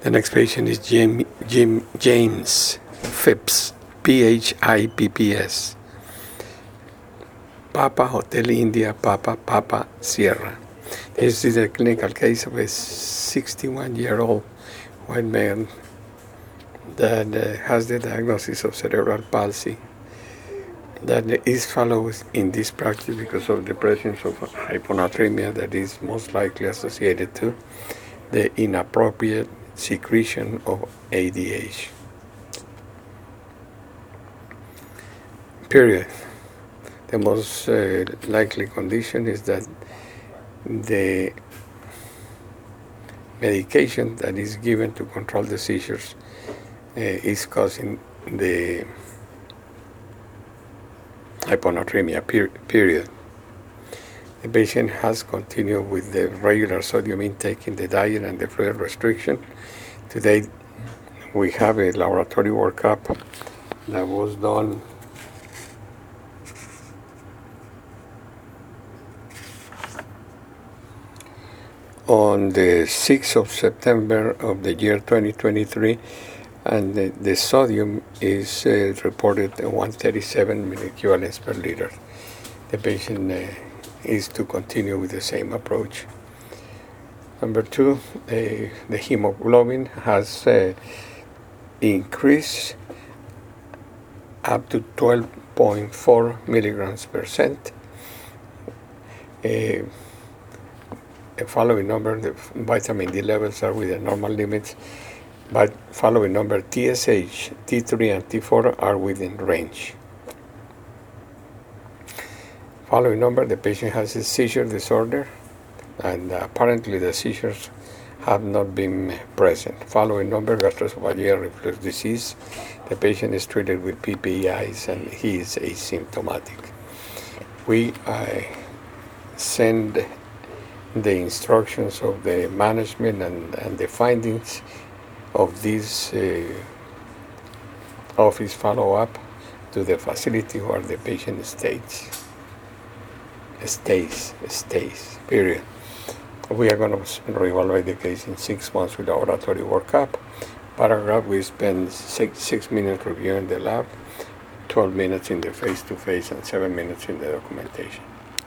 The next patient is James Phipps, Phipps. Papa Hotel India, Papa Sierra. This is a clinical case of a 61-year-old white man that has the diagnosis of cerebral palsy, that is followed in this practice because of the presence of hyponatremia that is most likely associated to the inappropriate secretion of ADH. Period. The most likely condition is that the medication that is given to control the seizures is causing the hyponatremia, period. The patient has continued with the regular sodium intake in the diet and the fluid restriction. Today, we have a laboratory workup that was done on the 6th of September of the year 2023, and the sodium is reported at 137 milliequivalents per liter. The patient is to continue with the same approach. Number two, the hemoglobin has increased up to 12.4 milligrams percent. The following number, the vitamin D levels are within normal limits, but following number, TSH, T3, and T4 are within range. Following number, the patient has a seizure disorder, and apparently the seizures have not been present. Following number, gastroesophageal reflux disease. The patient is treated with PPIs, and he is asymptomatic. We send the instructions of the management and the findings of this office follow-up to the facility where the patient stays, period. We are going to reevaluate the case in 6 months with laboratory workup. Paragraph, we spend 6 minutes reviewing the lab, 12 minutes in the face-to-face, and 7 minutes in the documentation.